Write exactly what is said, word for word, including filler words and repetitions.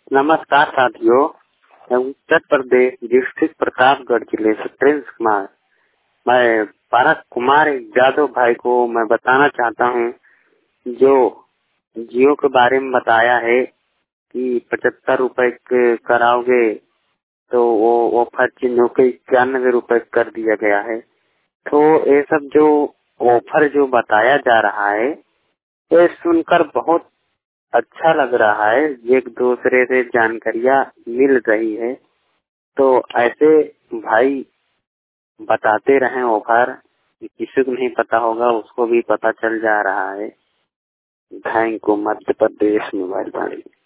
नमस्कार साथियों, मैं उत्तर प्रदेश डिस्ट्रिक्ट प्रतापगढ़ जिले से प्रिंस कुमार। मैं पारक कुमार यादव भाई को मैं बताना चाहता हूँ, जो जियो के बारे में बताया है कि पचहत्तर रुपए कराओगे तो वो ऑफर चेंज होकर इक्यानवे रुपए कर दिया गया है। तो ये सब जो ऑफर जो बताया जा रहा है ये सुनकर बहुत अच्छा लग रहा है। एक दूसरे से जानकारियाँ मिल रही है, तो ऐसे भाई बताते रहें ऑफर, किसी को नहीं पता होगा उसको भी पता चल जा रहा है। Thank you. Madhya Pradesh mobile वाले।